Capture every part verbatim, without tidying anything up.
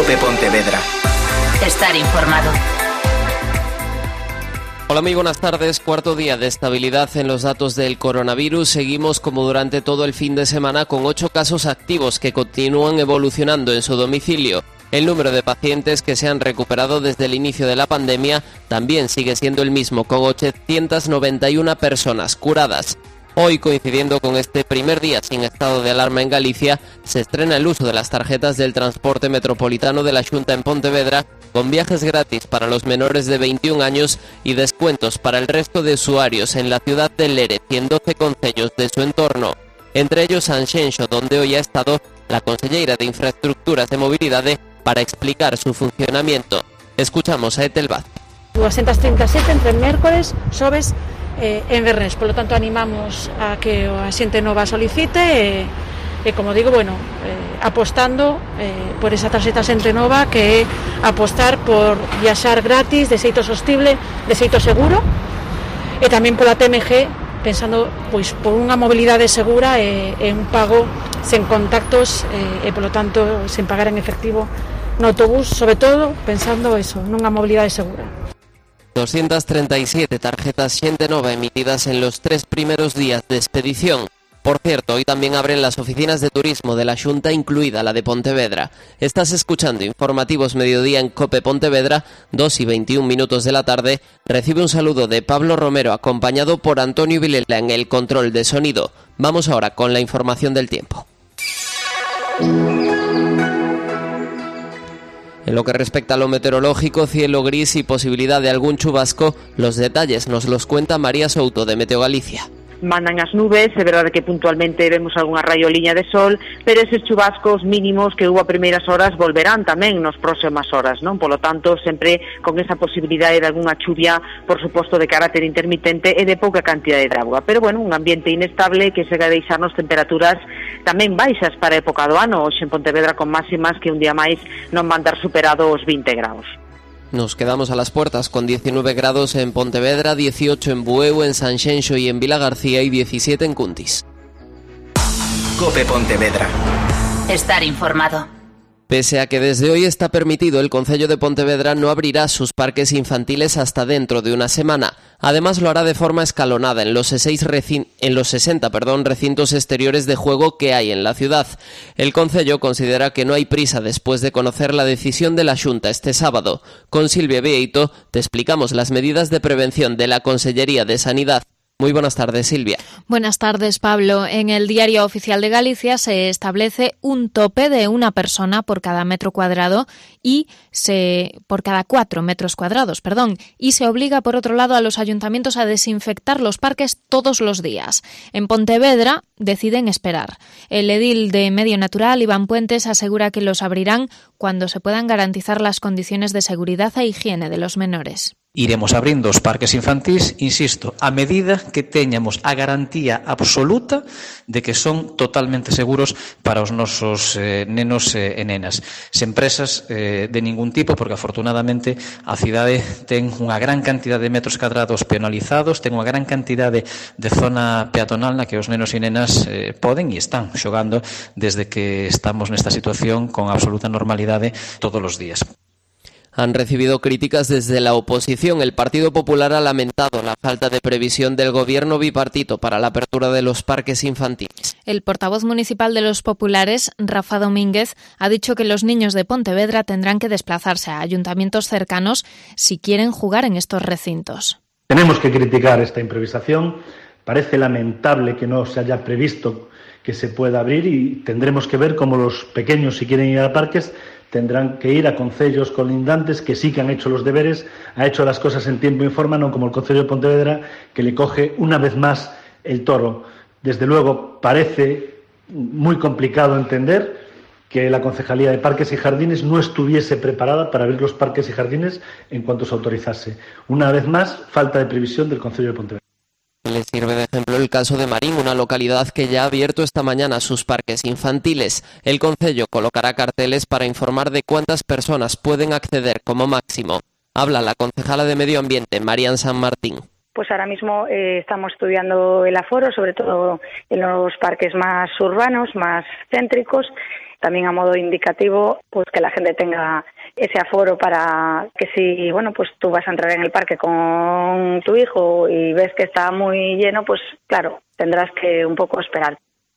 COPE Pontevedra. Estar informado. Hola, muy buenas tardes. Cuarto día de estabilidad en los datos del coronavirus. Seguimos como durante todo el fin de semana con ocho casos activos que continúan evolucionando en su domicilio. El número de pacientes que se han recuperado desde el inicio de la pandemia también sigue siendo el mismo, con ochocientas noventa y una personas curadas. Hoy, coincidiendo con este primer día sin estado de alarma en Galicia, se estrena el uso de las tarjetas del transporte metropolitano de la Xunta en Pontevedra, con viajes gratis para los menores de veintiún años y descuentos para el resto de usuarios en la ciudad de Lérez y en doce concellos de su entorno. Entre ellos Sanxenxo, donde hoy ha estado la conselleira de Infraestructuras de Movilidad para explicar su funcionamiento. Escuchamos a Etel Vaz. doscientos treinta y siete entre mércoles, xoves e eh, venres, por lo tanto animamos a que a xente nova solicite e, e como digo, bueno, eh, apostando eh, por esa tarxeta xente nova, que é apostar por viaxar gratis, de xeito sostible, de xeito seguro, e tamén pola T M G, pensando pois por unha mobilidade segura e, e un pago sen contactos e, e polo tanto sen pagar en efectivo no autobús, sobre todo pensando eso, nunha mobilidade segura. doscientas treinta y siete tarjetas xente nova emitidas en los tres primeros días de expedición. Por cierto, hoy también abren las oficinas de turismo de la Xunta, incluida la de Pontevedra. Estás escuchando Informativos Mediodía en COPE Pontevedra, dos y veintiún minutos de la tarde. Recibe un saludo de Pablo Romero, acompañado por Antonio Vilela en el control de sonido. Vamos ahora con la información del tiempo. En lo que respecta a lo meteorológico, cielo gris y posibilidad de algún chubasco. Los detalles nos los cuenta María Souto de Meteo Galicia. Mandan as nubes, é verdade que puntualmente vemos algunha raioliña de sol, pero eses chubascos mínimos que hubo a primeiras horas volverán tamén nos próximas horas, non? Polo tanto, sempre con esa posibilidade de algunha chuvia, por suposto, de carácter intermitente e de pouca cantidade de auga. Pero, bueno, un ambiente inestable que segue a deixarnos temperaturas tamén baixas para a época do ano, hoxe en Pontevedra con máximas que un día máis non van dar superado os vinte graus. Nos quedamos a las puertas con diecinueve grados en Pontevedra, dieciocho en Bueu, en Sanxenxo y en Vilagarcía y diecisiete en Cuntis. COPE Pontevedra. Estar informado. Pese a que desde hoy está permitido, el Concello de Pontevedra no abrirá sus parques infantiles hasta dentro de una semana. Además, lo hará de forma escalonada en los, seis recin- en los sesenta perdón, recintos exteriores de juego que hay en la ciudad. El Concello considera que no hay prisa después de conocer la decisión de la Xunta este sábado. Con Silvia Vieito te explicamos las medidas de prevención de la Consellería de Sanidad. Muy buenas tardes, Silvia. Buenas tardes, Pablo. En el Diario Oficial de Galicia se establece un tope de una persona por cada metro cuadrado y se por cada cuatro metros cuadrados, perdón, y se obliga, por otro lado, a los ayuntamientos a desinfectar los parques todos los días. En Pontevedra deciden esperar. El edil de Medio Natural, Iván Puentes, asegura que los abrirán cuando se puedan garantizar las condiciones de seguridad e higiene de los menores. Iremos abrindo os parques infantís, insisto, a medida que teñamos a garantía absoluta de que son totalmente seguros para os nosos eh, nenos e nenas. Sen presas eh, de ningún tipo, porque afortunadamente a cidade ten unha gran cantidad de metros cadrados penalizados, ten unha gran cantidad de, de zona peatonal na que os nenos e nenas eh, poden e están xogando desde que estamos nesta situación con absoluta normalidade todos os días. Han recibido críticas desde la oposición. El Partido Popular ha lamentado la falta de previsión del gobierno bipartito para la apertura de los parques infantiles. El portavoz municipal de los populares, Rafa Domínguez, ha dicho que los niños de Pontevedra tendrán que desplazarse a ayuntamientos cercanos si quieren jugar en estos recintos. Tenemos que criticar esta improvisación. Parece lamentable que no se haya previsto que se pueda abrir y tendremos que ver cómo los pequeños, si quieren ir a parques, tendrán que ir a concellos colindantes que sí que han hecho los deberes, ha hecho las cosas en tiempo y forma, no como el Concello de Pontevedra, que le coge una vez más el toro. Desde luego, parece muy complicado entender que la Concejalía de Parques y Jardines no estuviese preparada para abrir los parques y jardines en cuanto se autorizase. Una vez más, falta de previsión del Concello de Pontevedra. Le sirve de ejemplo el caso de Marín, una localidad que ya ha abierto esta mañana sus parques infantiles. El concello colocará carteles para informar de cuántas personas pueden acceder como máximo. Habla la concejala de Medio Ambiente, Marian San Martín. pues ahora mismo eh, estamos estudiando el aforo, sobre todo en los parques más urbanos, más céntricos, también a modo indicativo, pues que la gente tenga ese aforo para que si, bueno, pues tú vas a entrar en el parque con tu hijo y ves que está muy lleno, pues claro, tendrás que un poco esperar.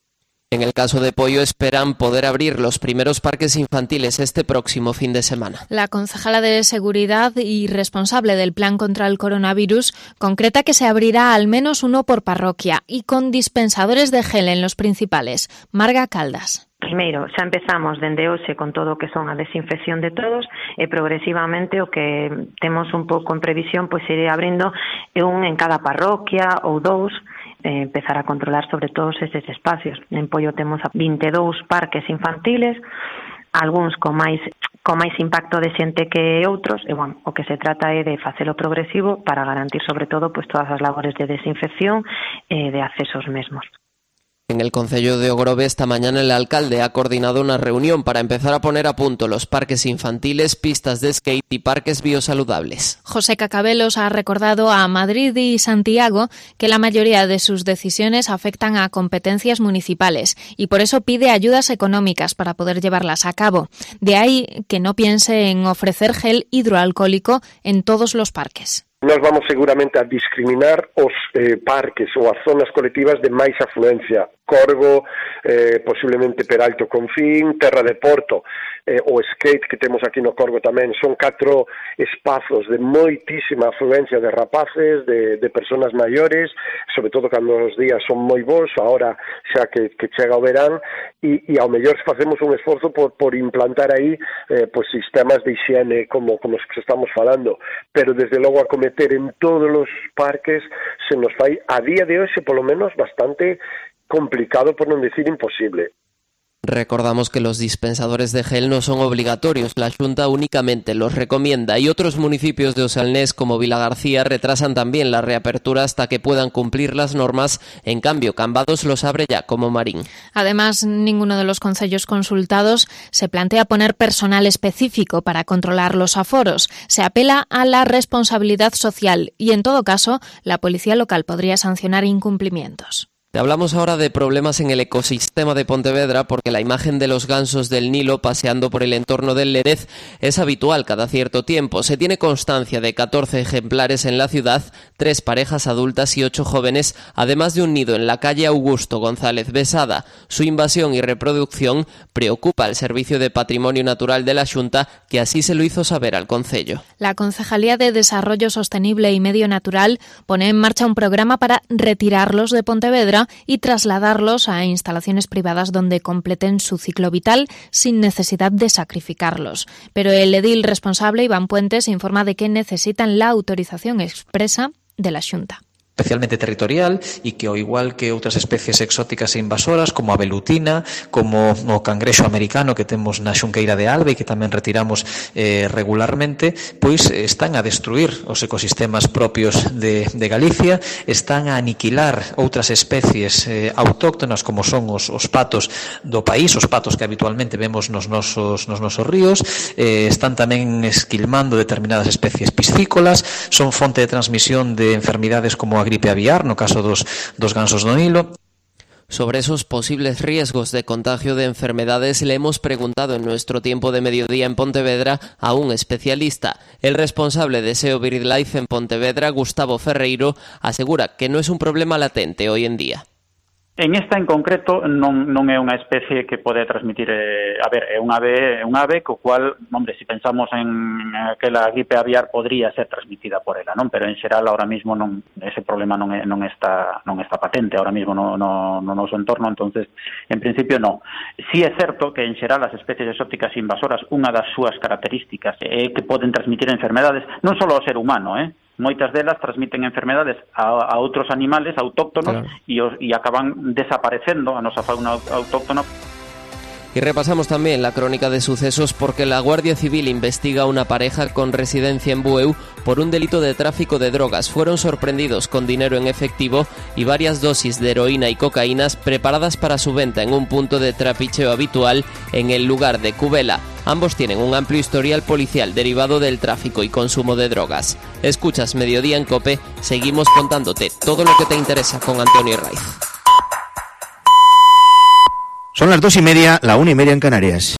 En el caso de Poio esperan poder abrir los primeros parques infantiles este próximo fin de semana. La concejala de Seguridad y responsable del Plan contra el Coronavirus concreta que se abrirá al menos uno por parroquia y con dispensadores de gel en los principales. Marga Caldas. Primeiro, xa empezamos dende hoxe con todo o que son a desinfección de todos e progresivamente o que temos un pouco en previsión pois iré abrindo un en cada parroquia ou dous, eh, empezar a controlar sobre todos eses espacios. En Poio temos vinte e dous parques infantiles, algúns con máis con máis impacto de xente que outros, e bueno, o que se trata é de facelo progresivo para garantir sobre todo pois todas as labores de desinfección e de accesos mesmos. En el concello de Ogrove esta mañana el alcalde ha coordinado una reunión para empezar a poner a punto los parques infantiles, pistas de skate y parques biosaludables. José Cacabelos ha recordado a Madrid y Santiago que la mayoría de sus decisiones afectan a competencias municipales y por eso pide ayudas económicas para poder llevarlas a cabo. De ahí que no piense en ofrecer gel hidroalcohólico en todos los parques. Nós vamos seguramente a discriminar os eh, parques ou as zonas colectivas de máis afluencia. Corgo, eh, posiblemente Peralto Confín, Terra de Porto, eh, o skate que temos aquí no Corgo tamén. Son catro espazos de moitísima afluencia de rapaces, de, de personas maiores, sobre todo cando os días son moi bons, agora xa que, que chega o verán, e, e ao mellor facemos un esforzo por, por implantar aí eh, pues, sistemas de higiene como, como os que estamos falando, pero desde logo a cometer en todos os parques se nos fai a día de hoxe polo menos bastante complicado, por non decir imposible. Recordamos que los dispensadores de gel no son obligatorios, la Xunta únicamente los recomienda y otros municipios de Osalnés como Vilagarcía retrasan también la reapertura hasta que puedan cumplir las normas, en cambio Cambados los abre ya como Marín. Además, ninguno de los concellos consultados se plantea poner personal específico para controlar los aforos, se apela a la responsabilidad social y en todo caso la policía local podría sancionar incumplimientos. Te hablamos ahora de problemas en el ecosistema de Pontevedra porque la imagen de los gansos del Nilo paseando por el entorno del Lérez es habitual cada cierto tiempo. Se tiene constancia de catorce ejemplares en la ciudad, tres parejas adultas y ocho jóvenes, además de un nido en la calle Augusto González Besada. Su invasión y reproducción preocupa al Servicio de Patrimonio Natural de la Xunta, que así se lo hizo saber al concello. La Concejalía de Desarrollo Sostenible y Medio Natural pone en marcha un programa para retirarlos de Pontevedra y trasladarlos a instalaciones privadas donde completen su ciclo vital sin necesidad de sacrificarlos. Pero el edil responsable, Iván Puentes, informa de que necesitan la autorización expresa de la Xunta. Especialmente territorial e que ao igual que outras especies exóticas e invasoras como a velutina, como o cangrexo americano que temos na xunqueira de Alba e que tamén retiramos eh, regularmente, pois están a destruir os ecosistemas propios de, de Galicia, están a aniquilar outras especies eh, autóctonas como son os, os patos do país, os patos que habitualmente vemos nos nosos, nos nosos ríos, eh, están tamén esquilmando determinadas especies piscícolas, son fonte de transmisión de enfermidades como a gripe aviar, no caso dos, dos gansos do Nilo. Sobre esos posibles riesgos de contagio de enfermedades le hemos preguntado en nuestro tiempo de mediodía en Pontevedra a un especialista. El responsable de S E O BirdLife en Pontevedra, Gustavo Ferreiro, asegura que no es un problema latente hoy en día. En esta en concreto non, non é unha especie que pode transmitir, eh, a ver, é un ave, é un ave co cual, hombre, se si pensamos en aquela gripe aviar podría ser transmitida por ela, non? Pero en xeral ahora mismo non, ese problema non, é, non está non está patente ahora mismo no, no, no noso entorno, entonces en principio non. Si é certo que en xeral as especies exóticas invasoras, unha das súas características é que poden transmitir enfermedades non só ao ser humano, eh? Moitas delas transmiten enfermedades a, a outros animales autóctonos, claro, e, os, e acaban desaparecendo a nosa fauna autóctona. Y repasamos también la crónica de sucesos porque la Guardia Civil investiga a una pareja con residencia en Bueu por un delito de tráfico de drogas. Fueron sorprendidos con dinero en efectivo y varias dosis de heroína y cocaínas preparadas para su venta en un punto de trapicheo habitual en el lugar de Cubela. Ambos tienen un amplio historial policial derivado del tráfico y consumo de drogas. Escuchas Mediodía en COPE, seguimos contándote todo lo que te interesa con Antonio Raiz. Son las dos y media, la una y media en Canarias.